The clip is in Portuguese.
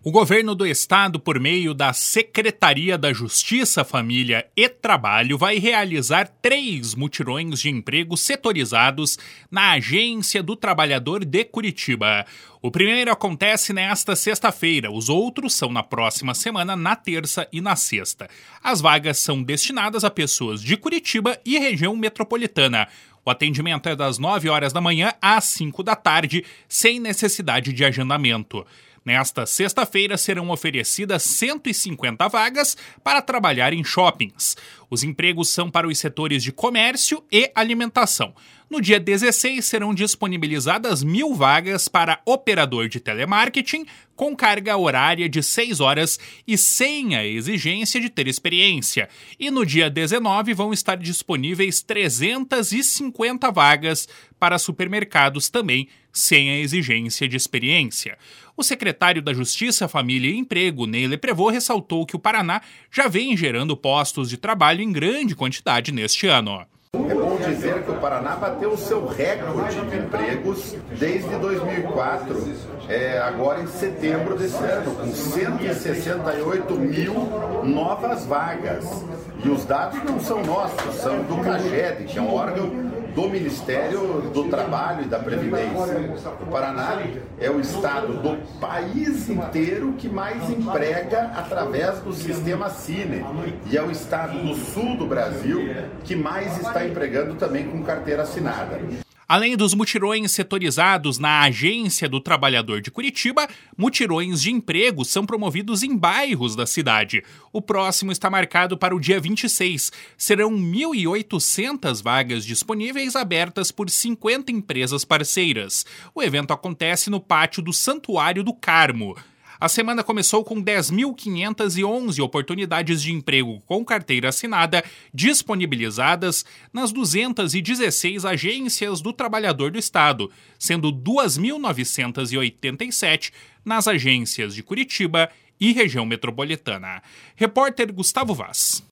O governo do estado, por meio da Secretaria da Justiça, Família e Trabalho, vai realizar 3 mutirões de emprego setorizados na Agência do Trabalhador de Curitiba. O primeiro acontece nesta sexta-feira, os outros são na próxima semana, na terça e na sexta. As vagas são destinadas a pessoas de Curitiba e região metropolitana. O atendimento é das 9 horas da manhã às 5 da tarde, sem necessidade de agendamento. Nesta sexta-feira serão oferecidas 150 vagas para trabalhar em shoppings. Os empregos são para os setores de comércio e alimentação. No dia 16 serão disponibilizadas 1.000 vagas para operador de telemarketing com carga horária de 6 horas e sem a exigência de ter experiência. E no dia 19 vão estar disponíveis 350 vagas para supermercados também sem a exigência de experiência. O secretário da Justiça, Família e Emprego, Ney Leprevot, ressaltou que o Paraná já vem gerando postos de trabalho em grande quantidade neste ano. É bom dizer que o Paraná bateu o seu recorde de empregos desde 2004, agora em setembro desse ano, com 168 mil novas vagas. E os dados não são nossos, são do CAGED, que é um órgão do Ministério do Trabalho e da Previdência. O Paraná é o estado do país inteiro que mais emprega através do sistema Cine. E é o estado do sul do Brasil que mais está empregando também com carteira assinada. Além dos mutirões setorizados na Agência do Trabalhador de Curitiba, mutirões de emprego são promovidos em bairros da cidade. O próximo está marcado para o dia 26. Serão 1.800 vagas disponíveis abertas por 50 empresas parceiras. O evento acontece no pátio do Santuário do Carmo. A semana começou com 10.511 oportunidades de emprego com carteira assinada disponibilizadas nas 216 agências do trabalhador do estado, sendo 2.987 nas agências de Curitiba e região metropolitana. Repórter Gustavo Vaz.